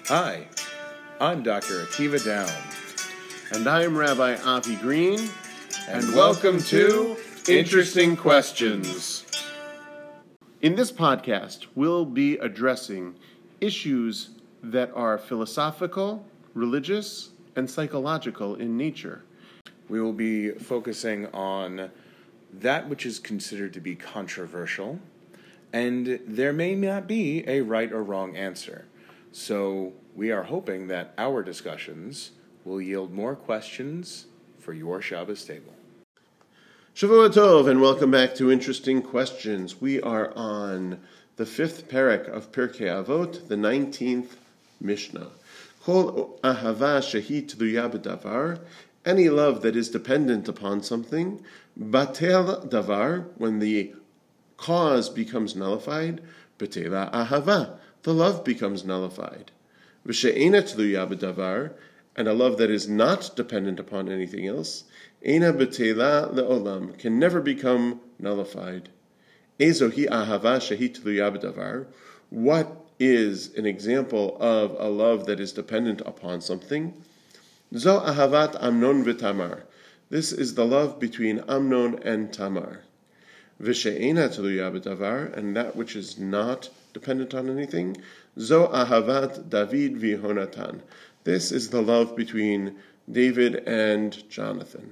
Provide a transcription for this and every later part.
Hi, I'm Dr. Akiva Down. And I'm Rabbi Avi Green. And welcome to Interesting Questions. In this podcast, we'll be addressing issues that are philosophical, religious, and psychological in nature. We will be focusing on that which is considered to be controversial, and there may not be a right or wrong answer. So we are hoping that our discussions will yield more questions for your Shabbos table. Shavua Tov, and welcome back to Interesting Questions. We are on the 5th parak of Pirkei Avot, the 19th Mishnah. Kol ahava shehi tluya b'davar, any love that is dependent upon something, batel davar, when the cause becomes nullified, batela ahava, the love becomes nullified. V'she'ena tluya b'davar, and a love that is not dependent upon anything else, ena betela le'olam, can never become nullified. Ezohi ahava shehi tluya b'davar, what is an example of a love that is dependent upon something? Zo ahavat Amnon v'Tamar, this is the love between Amnon and Tamar. V'she'ena tluya b'davar, and that which is not dependent on anything, Zo ahavat David v'Yehonatan, this is the love between David and Jonathan.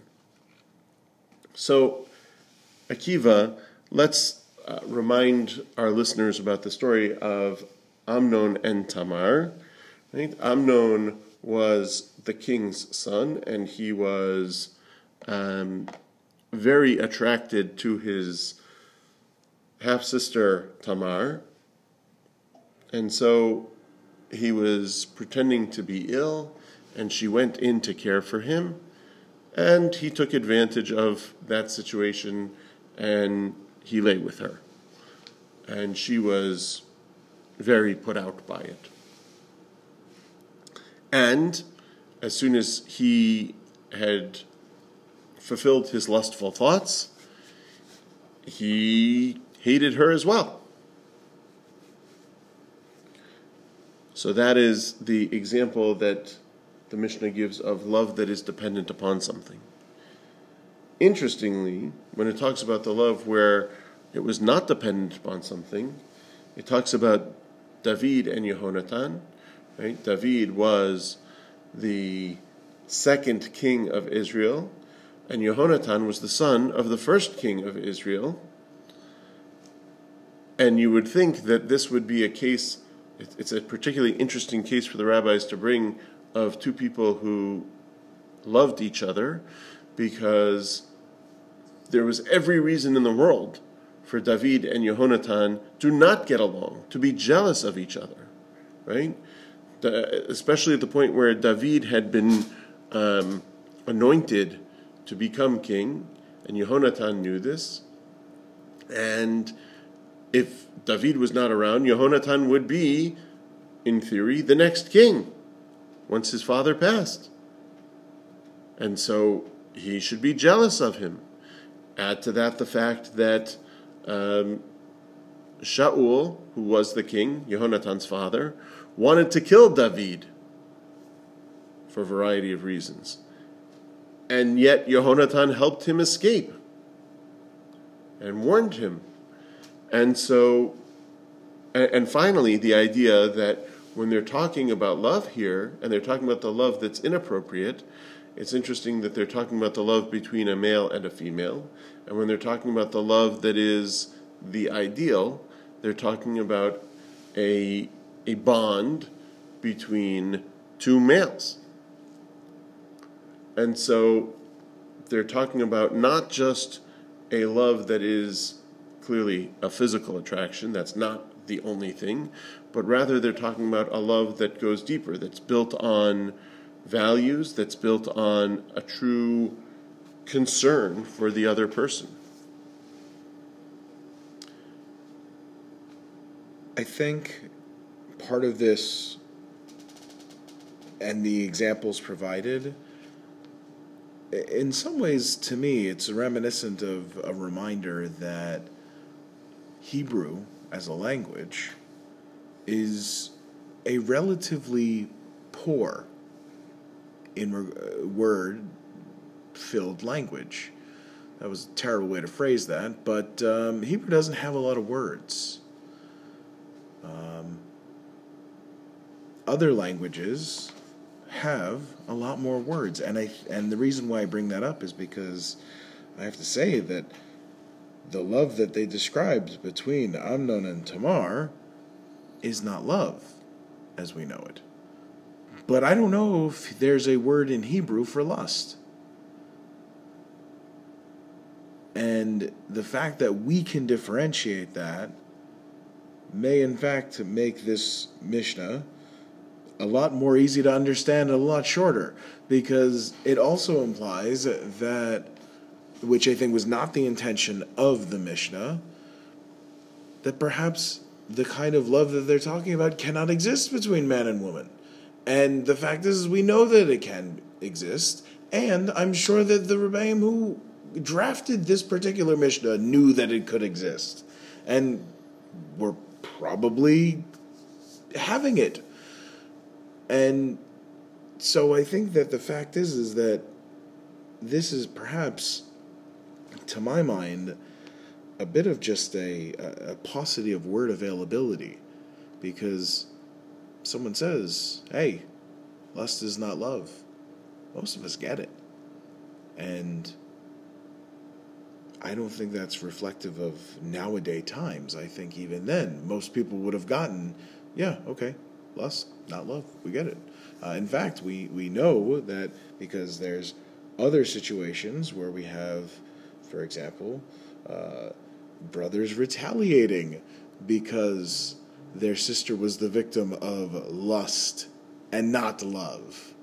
So, Akiva, let's remind our listeners about the story of Amnon and Tamar. Right? Amnon was the king's son, and he was very attracted to his half-sister Tamar. And so he was pretending to be ill, and she went in to care for him, and he took advantage of that situation, and he lay with her. And she was very put out by it. And as soon as he had fulfilled his lustful thoughts, he hated her as well. So that is the example that the Mishnah gives of love that is dependent upon something. Interestingly, when it talks about the love where it was not dependent upon something, it talks about David and Yehonatan. Right? David was the second king of Israel, and Yehonatan was the son of the first king of Israel. And you would think that this would be a case, it's a particularly interesting case for the rabbis to bring, of two people who loved each other, because there was every reason in the world for David and Yehonatan to not get along, to be jealous of each other, right? Especially at the point where David had been anointed to become king, and Yehonatan knew this. And if David was not around, Yehonatan would be, in theory, the next king once his father passed. And so he should be jealous of him. Add to that the fact that Shaul, who was the king, Yehonatan's father, wanted to kill David for a variety of reasons. And yet Yehonatan helped him escape and warned him. And so, and finally, the idea that when they're talking about love here, and they're talking about the love that's inappropriate, it's interesting that they're talking about the love between a male and a female. And when they're talking about the love that is the ideal, they're talking about a bond between two males. And so they're talking about not just a love that is clearly a physical attraction, that's not the only thing, but rather they're talking about a love that goes deeper, that's built on values, that's built on a true concern for the other person. I think part of this and the examples provided, in some ways, to me, it's reminiscent of a reminder that Hebrew, as a language, is a relatively poor in word-filled language. That was a terrible way to phrase that, but Hebrew doesn't have a lot of words. Other languages have a lot more words, and the reason why I bring that up is because I have to say that the love that they described between Amnon and Tamar is not love as we know it. But I don't know if there's a word in Hebrew for lust. And the fact that we can differentiate that may in fact make this Mishnah a lot more easy to understand and a lot shorter, because it also implies that, which I think was not the intention of the Mishnah, that perhaps the kind of love that they're talking about cannot exist between man and woman. And the fact is we know that it can exist, and I'm sure that the Rebbeim who drafted this particular Mishnah knew that it could exist, and were probably having it. And so I think that the fact is that this is perhaps, to my mind, a bit of just a paucity of word availability, because someone says, hey, lust is not love. Most of us get it. And I don't think that's reflective of nowadays times. I think even then, most people would have gotten, yeah, okay, lust, not love. We get it. In fact, we know that because there's other situations where we have, for example, brothers retaliating because their sister was the victim of lust and not love.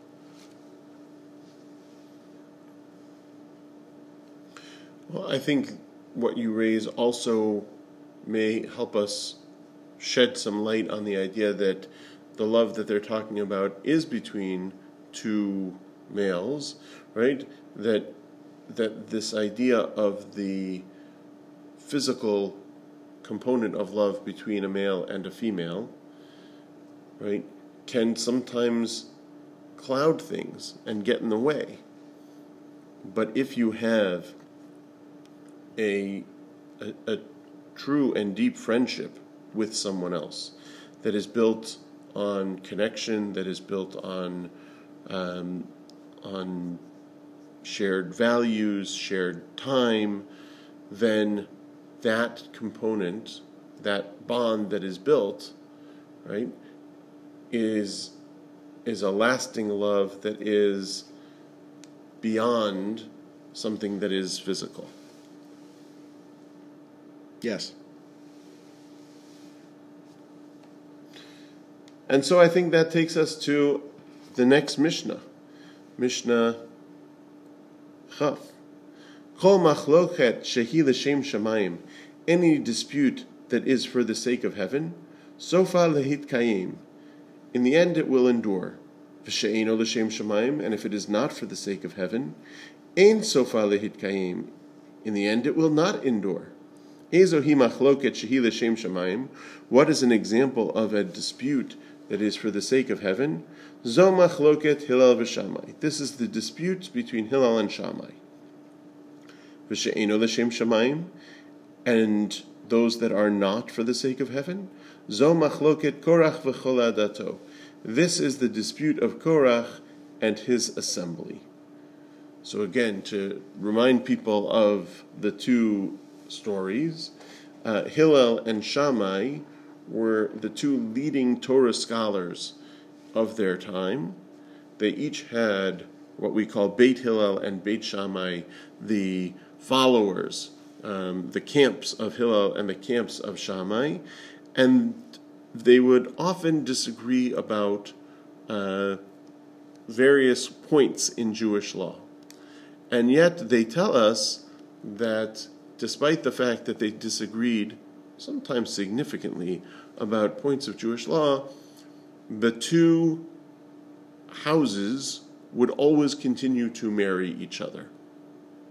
Well, I think what you raise also may help us shed some light on the idea that the love that they're talking about is between two males, right? That this idea of the physical component of love between a male and a female, right, can sometimes cloud things and get in the way. But if you have a true and deep friendship with someone else that is built on connection, that is built on shared values, shared time, then that component, that bond that is built, right, is a lasting love that is beyond something that is physical. Yes. And so I think that takes us to the next Mishnah. Mishnah Chaf. Kol machlochet shehi l'shem shamayim. Any dispute that is for the sake of heaven, sofa lehitkayim. In the end it will endure. V'she'eno l'shem shamayim. And if it is not for the sake of heaven, ein sofa lehitkayim. In the end it will not endure. Ezohi machloket shehi l'shem shamayim. What is an example of a dispute that is for the sake of heaven? Zo machloket Hillel v'Shammai. This is the dispute between Hillel and Shammai. V'she'eno l'shem shamayim. And those that are not for the sake of heaven? Zo machloket Korach v'chol adato. This is the dispute of Korach and his assembly. So again, to remind people of the two stories, Hillel and Shammai were the two leading Torah scholars of their time. They each had what we call Beit Hillel and Beit Shammai, the followers, the camps of Hillel and the camps of Shammai, and they would often disagree about various points in Jewish law. And yet they tell us that despite the fact that they disagreed, sometimes significantly, about points of Jewish law, the two houses would always continue to marry each other.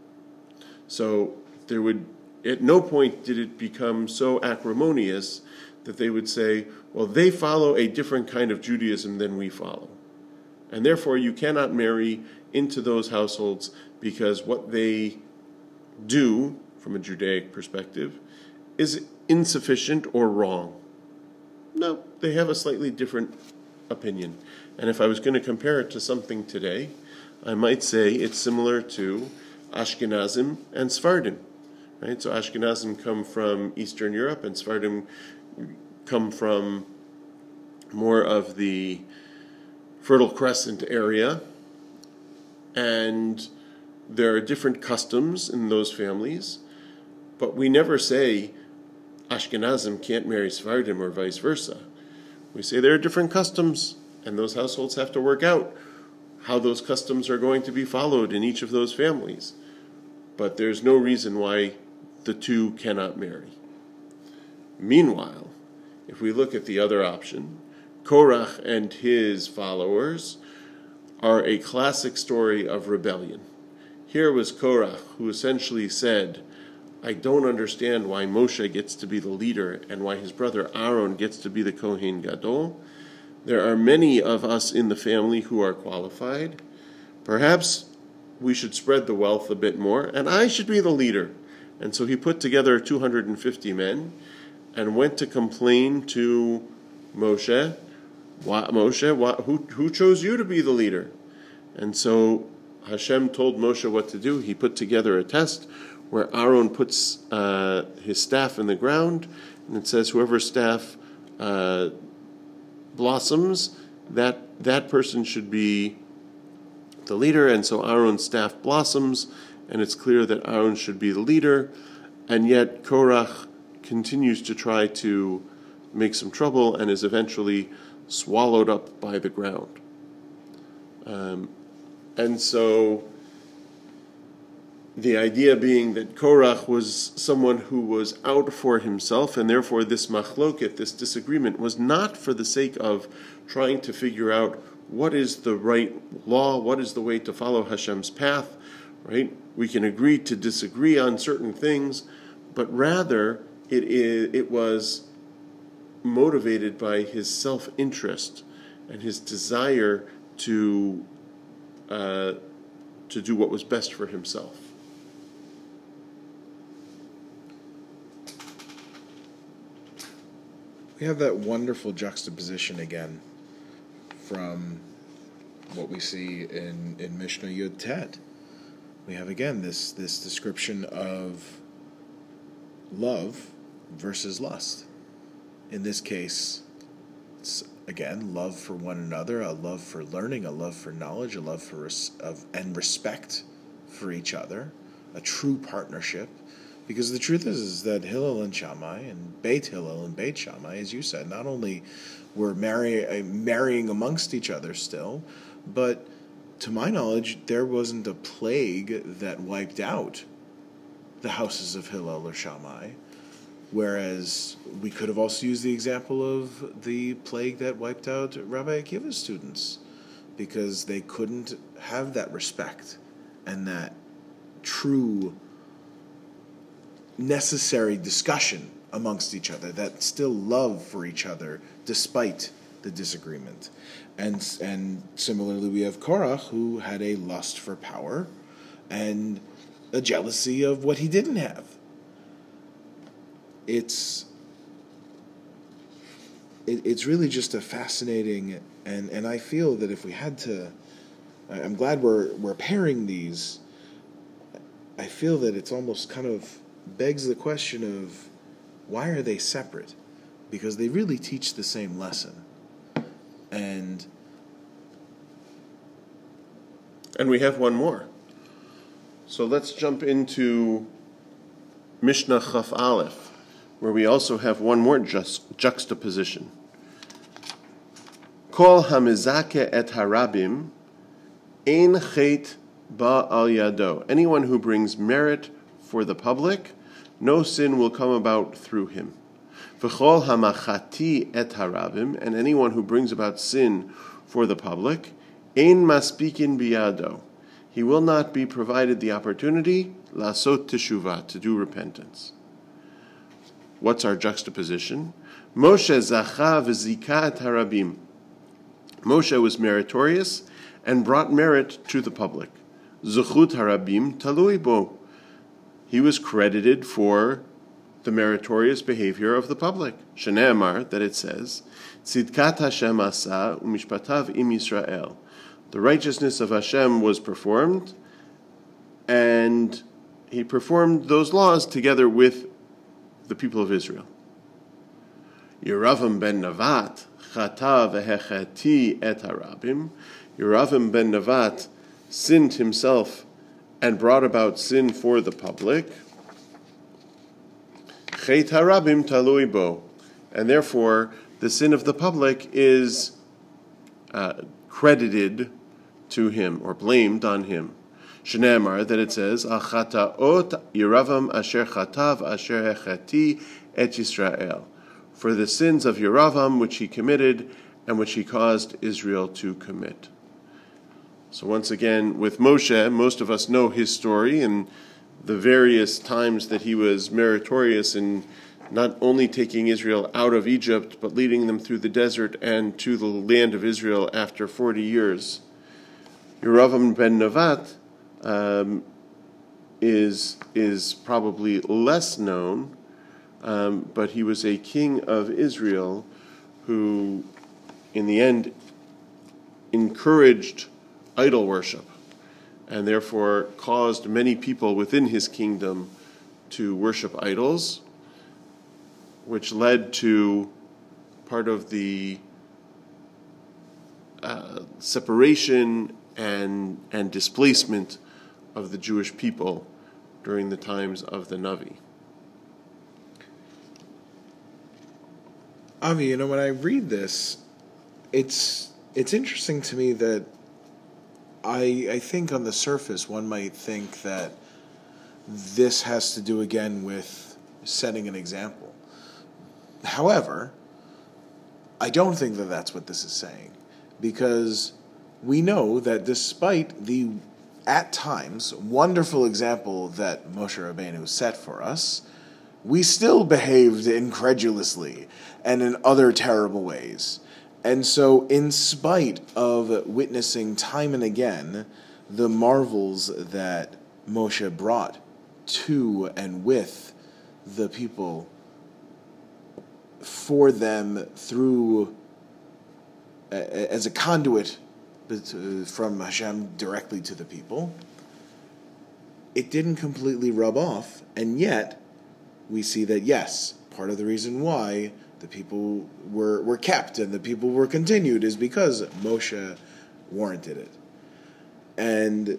So there would, at no point did it become so acrimonious that they would say, well, they follow a different kind of Judaism than we follow. And therefore, you cannot marry into those households because what they do, from a Judaic perspective, is insufficient or wrong. No, they have a slightly different opinion. And if I was going to compare it to something today, I might say it's similar to Ashkenazim and Sephardim. Right? So Ashkenazim come from Eastern Europe, and Sephardim come from more of the Fertile Crescent area. And there are different customs in those families, but we never say Ashkenazim can't marry Sephardim or vice versa. We say there are different customs, and those households have to work out how those customs are going to be followed in each of those families. But there's no reason why the two cannot marry. Meanwhile, if we look at the other option, Korach and his followers are a classic story of rebellion. Here was Korach, who essentially said, I don't understand why Moshe gets to be the leader and why his brother Aaron gets to be the Kohen Gadol. There are many of us in the family who are qualified. Perhaps we should spread the wealth a bit more, and I should be the leader. And so he put together 250 men and went to complain to Moshe. Who chose you to be the leader? And so Hashem told Moshe what to do. He put together a test where Aaron puts his staff in the ground, and it says whoever staff blossoms, that person should be the leader. And so Aaron's staff blossoms, and it's clear that Aaron should be the leader, and yet Korach continues to try to make some trouble and is eventually swallowed up by the ground. And so the idea being that Korach was someone who was out for himself, and therefore this machloket, this disagreement, was not for the sake of trying to figure out what is the right law, what is the way to follow Hashem's path, right? We can agree to disagree on certain things, but rather it was motivated by his self-interest and his desire to do what was best for himself. We have that wonderful juxtaposition again from what we see in Mishnah Yud Tet. We have again this description of love versus lust. In this case, it's again love for one another, a love for learning, a love for knowledge, a love for and respect for each other, a true partnership. Because the truth is that Hillel and Shammai, and Beit Hillel and Beit Shammai, as you said, not only were marrying amongst each other still, but to my knowledge, there wasn't a plague that wiped out the houses of Hillel or Shammai. Whereas we could have also used the example of the plague that wiped out Rabbi Akiva's students, because they couldn't have that respect and that true necessary discussion amongst each other, that still love for each other despite the disagreement. And similarly, we have Korach, who had a lust for power and a jealousy of what he didn't have. It's really just a fascinating, and I feel that if we had to, I'm glad we're pairing these. I feel that it's almost kind of begs the question of why are they separate? Because they really teach the same lesson. And we have one more. So let's jump into Mishnah Chaf Aleph, where we also have one more juxtaposition. Kol hamizake et harabim ein chet ba al yado. Anyone who brings merit for the public, no sin will come about through him. V'chol hamachati et harabim, and anyone who brings about sin for the public, ein maspikin biyado. He will not be provided the opportunity, lasot teshuvah, to do repentance. What's our juxtaposition? Moshe zacha v'zika et harabim. Moshe was meritorious and brought merit to the public. Zuchut harabim talui bo. He was credited for the meritorious behavior of the public. Shene'emar, that it says, Tzidkat Hashem asa u'mishpatav im Yisrael. The righteousness of Hashem was performed, and he performed those laws together with the people of Israel. Yeravam ben Navat chata v'hechati et harabim. Yeravam ben Navat sinned himself and brought about sin for the public. Chet harabim talui bo. And therefore, the sin of the public is credited to him, or blamed on him. Shene'emar, that it says, Achataot Yeravam asher chatav asher hechati et Yisrael. For the sins of Yeravam which he committed and which he caused Israel to commit. So once again, with Moshe, most of us know his story and the various times that he was meritorious in not only taking Israel out of Egypt, but leading them through the desert and to the land of Israel after 40 years. Yeravam ben Navat is probably less known, but he was a king of Israel who, in the end, encouraged idol worship and therefore caused many people within his kingdom to worship idols, which led to part of the separation and displacement of the Jewish people during the times of the Navi. Avi, when I read this, it's interesting to me that I think on the surface one might think that this has to do again with setting an example. However, I don't think that that's what this is saying, because we know that despite the, at times, wonderful example that Moshe Rabbeinu set for us, we still behaved incredulously and in other terrible ways. And so, in spite of witnessing time and again the marvels that Moshe brought to and with the people, for them through, as a conduit from Hashem directly to the people, it didn't completely rub off, and yet we see that, yes, part of the reason why the people were kept and the people were continued is because Moshe warranted it. And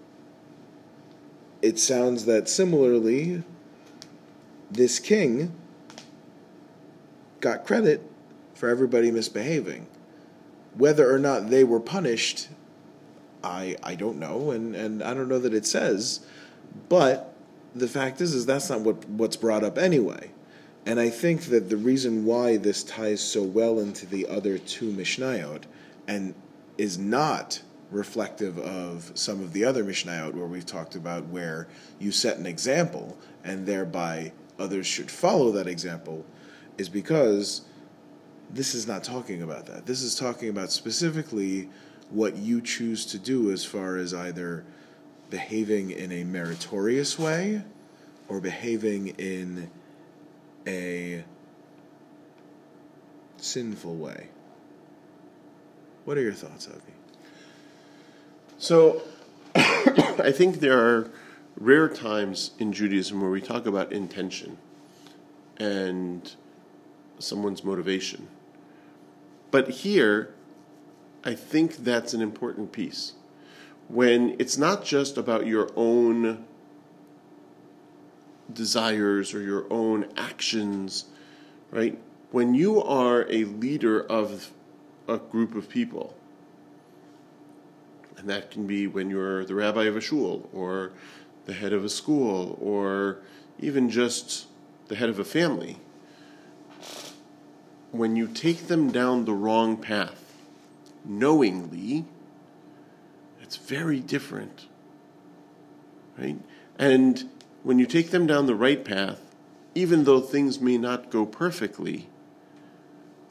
it sounds that similarly, this king got credit for everybody misbehaving. Whether or not they were punished, I don't know, and I don't know that it says, but the fact is that's not what's brought up anyway. And I think that the reason why this ties so well into the other two Mishnayot and is not reflective of some of the other Mishnayot where we've talked about where you set an example and thereby others should follow that example is because this is not talking about that. This is talking about specifically what you choose to do as far as either behaving in a meritorious way or behaving in a sinful way. What are your thoughts, Avi? So, I think there are rare times in Judaism where we talk about intention and someone's motivation. But here, I think that's an important piece. When it's not just about your own desires or your own actions, right? When you are a leader of a group of people, and that can be when you're the rabbi of a shul, or the head of a school, or even just the head of a family, when you take them down the wrong path, knowingly, it's very different, right? And when you take them down the right path, even though things may not go perfectly,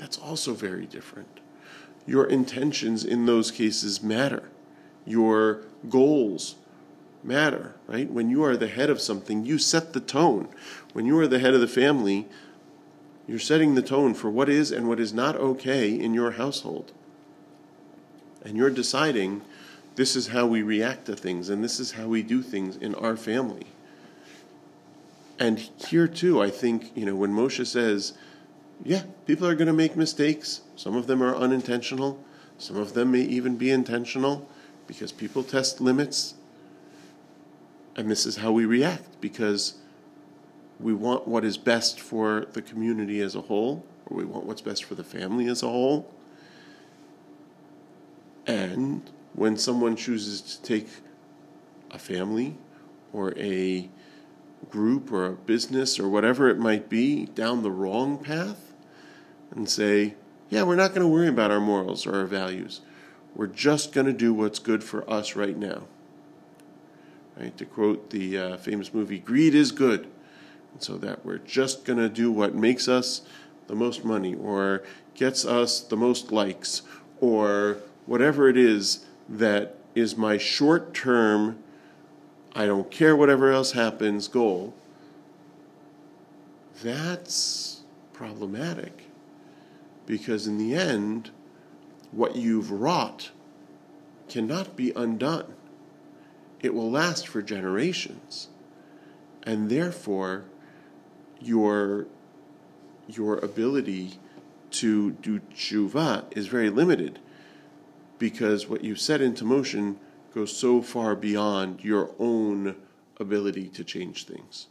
that's also very different. Your intentions in those cases matter. Your goals matter, right? When you are the head of something, you set the tone. When you are the head of the family, you're setting the tone for what is and what is not okay in your household. And you're deciding, this is how we react to things, and this is how we do things in our family. And here too, I think, when Moshe says, yeah, people are going to make mistakes. Some of them are unintentional. Some of them may even be intentional, because people test limits. And this is how we react, because we want what is best for the community as a whole, or we want what's best for the family as a whole. And when someone chooses to take a family or a group or a business or whatever it might be down the wrong path and say, yeah, we're not going to worry about our morals or our values. We're just going to do what's good for us right now. Right? To quote the famous movie, greed is good. And so that we're just going to do what makes us the most money or gets us the most likes or whatever it is that is my short-term, I don't care whatever else happens goal. That's problematic, because in the end, what you've wrought cannot be undone. It will last for generations, and therefore your ability to do tshuva is very limited, because what you set into motion goes so far beyond your own ability to change things.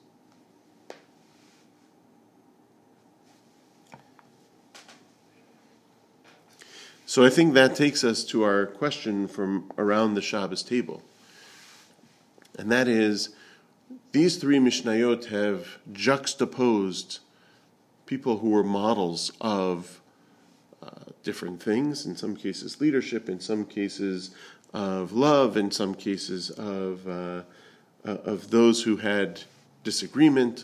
So I think that takes us to our question from around the Shabbos table. And that is, these three Mishnayot have juxtaposed people who were models of different things, in some cases leadership, in some cases of love, in some cases of those who had disagreement.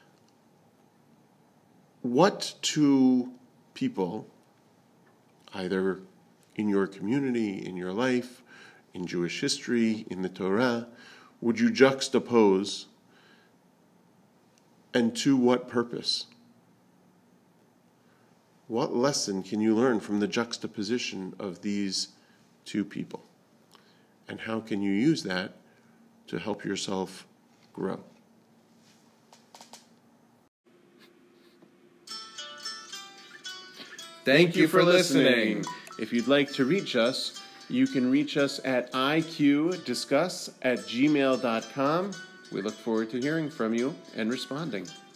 What two people, either in your community, in your life, in Jewish history, in the Torah, would you juxtapose, and to what purpose? What lesson can you learn from the juxtaposition of these two people? And how can you use that to help yourself grow? Thank you for listening. If you'd like to reach us, you can reach us at iqdiscuss@gmail.com. We look forward to hearing from you and responding.